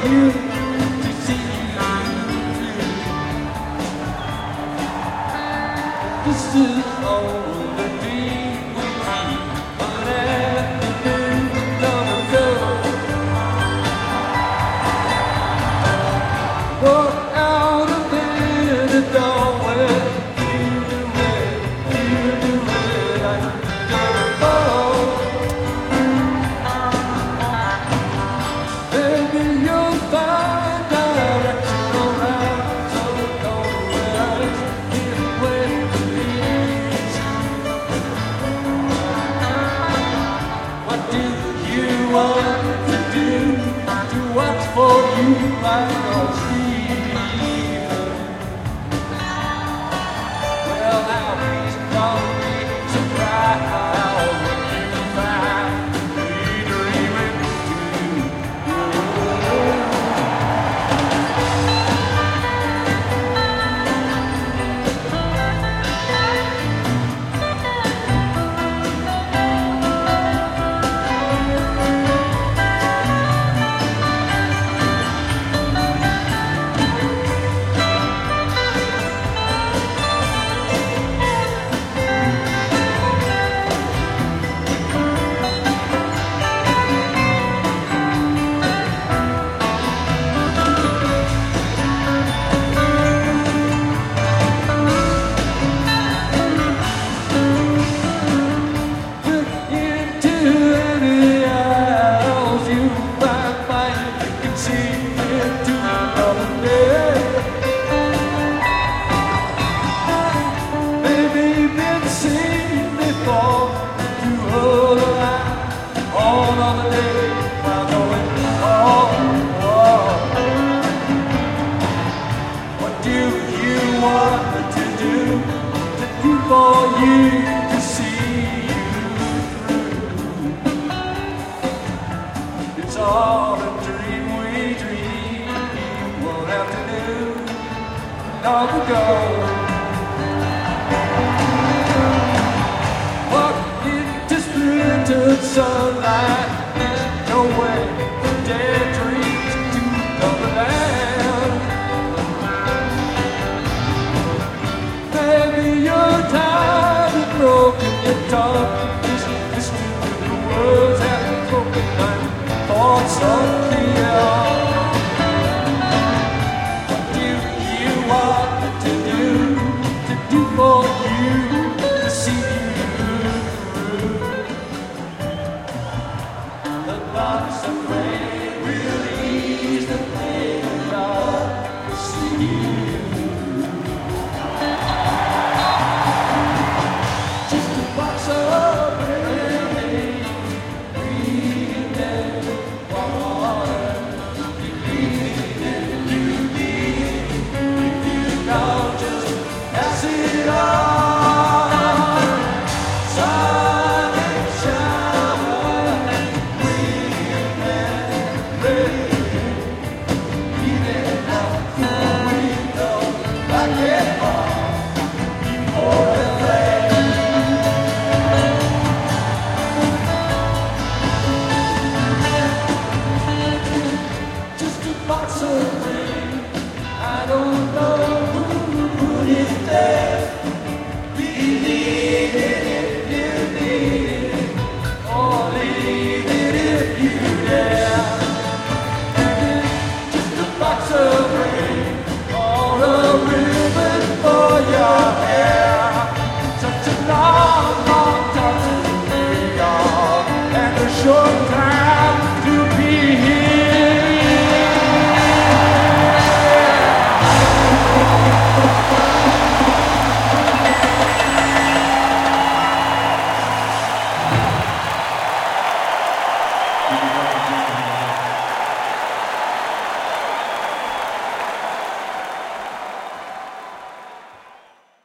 you to see you through. This is all the dream we dream, but afternoon gonna go. Walk out of the doorway, feel the way I'm gonna fall. Baby, you'll find direction around, so don't realize it when it what do you want to do? To watch for you like a sleep. Well, now please don't be surprised when you find me dreaming too. For you to see you through. It's all a dream we dream. You won't have to do long ago. Walk into splintered sunlight. There's no way for dead dreams to come alive. Maybe you're tired of broken guitar. Listen to the words that are broken. My thoughts on the air.